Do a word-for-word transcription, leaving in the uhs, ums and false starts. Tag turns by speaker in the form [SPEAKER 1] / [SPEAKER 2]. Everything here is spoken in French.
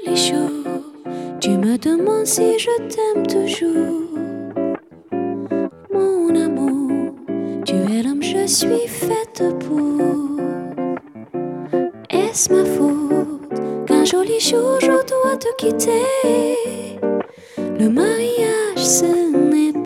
[SPEAKER 1] les jours, tu me demandes si je t'aime toujours. Mon amour, tu es l'homme, je suis faite pour. Est-ce ma faute qu'un joli jour je dois te quitter? Le mariage, ce n'est